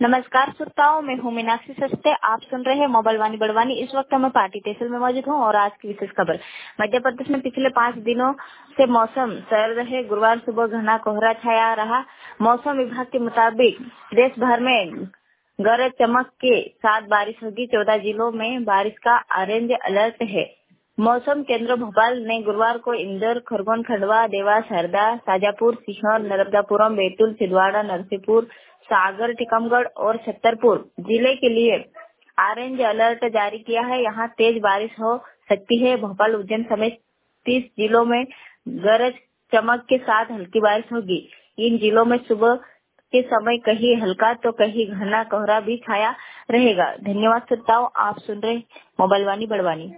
नमस्कार श्रोताओं, मैं हूँ मीनाक्षी सस्ते। आप सुन रहे हैं मोबाइल वाणी बड़वानी। इस वक्त मैं पार्टी तहसील में मौजूद हूँ और आज की विशेष खबर। मध्य प्रदेश में पिछले 5 दिनों से मौसम सर्द रहे। गुरुवार सुबह घना कोहरा छाया रहा। मौसम विभाग के मुताबिक देश भर में गरज चमक के साथ बारिश होगी। 14 जिलों में बारिश का ऑरेंज अलर्ट है। मौसम केंद्र भोपाल ने गुरुवार को इंदौर, खरगोन, खंडवा, देवास, हरदा, शाजापुर, सीहोर, नर्मदापुरम, बैतूल, छिंदवाड़ा, नरसिंहपुर, सागर, टीकमगढ़ और छतरपुर जिले के लिए ऑरेंज अलर्ट जारी किया है। यहाँ तेज बारिश हो सकती है। भोपाल, उज्जैन समेत 30 जिलों में गरज चमक के साथ हल्की बारिश होगी। इन जिलों में सुबह के समय कहीं हल्का तो कहीं घना कोहरा भी छाया रहेगा। धन्यवाद श्रोताओं, आप सुन रहे मोबाइल वाणी बड़वानी।